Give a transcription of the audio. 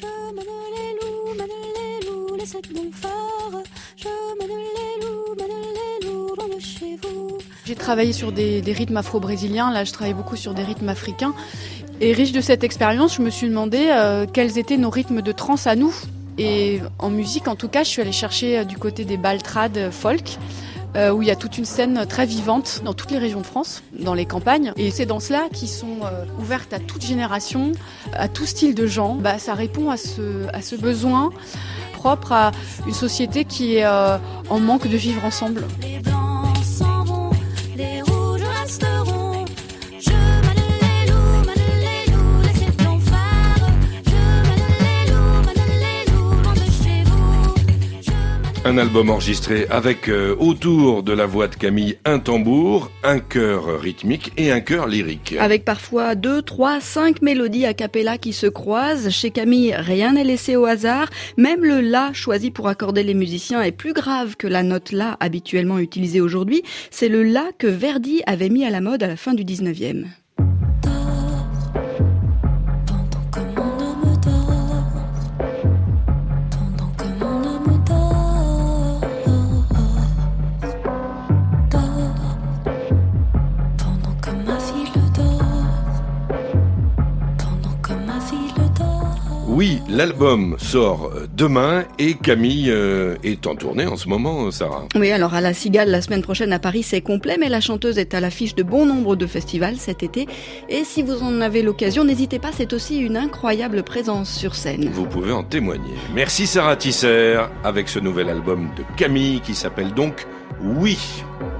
Je mène les loups, les sept mon phare. Je mène les loups, loin de chez vous. J'ai travaillé sur des rythmes afro-brésiliens, là je travaille beaucoup sur des rythmes africains. Et riche de cette expérience, je me suis demandé quels étaient nos rythmes de trance à nous. Et en musique, en tout cas, je suis allée chercher du côté des baltrades folk, où il y a toute une scène très vivante dans toutes les régions de France, dans les campagnes. Et ces danses-là qui sont ouvertes à toute génération, à tout style de gens, ça répond à ce besoin propre à une société qui est en manque de vivre ensemble. Les blancs s'en vont, les rouges resteront. Je mène les loups, les sept blancs phares. Je mène les loups, loin de chez vous. Un album enregistré avec autour de la voix de Camille un tambour, un chœur rythmique et un chœur lyrique. Avec parfois 2, 3, 5 mélodies a cappella qui se croisent. Chez Camille, rien n'est laissé au hasard. Même le La choisi pour accorder les musiciens est plus grave que la note La habituellement utilisée aujourd'hui. C'est le La que Verdi avait mis à la mode à la fin du 19e. Oui, l'album sort demain et Camille est en tournée en ce moment, Sarah. Oui, alors à la Cigale, la semaine prochaine à Paris, c'est complet, mais la chanteuse est à l'affiche de bon nombre de festivals cet été. Et si vous en avez l'occasion, n'hésitez pas, c'est aussi une incroyable présence sur scène. Vous pouvez en témoigner. Merci Sarah Tisser avec ce nouvel album de Camille qui s'appelle donc Oui.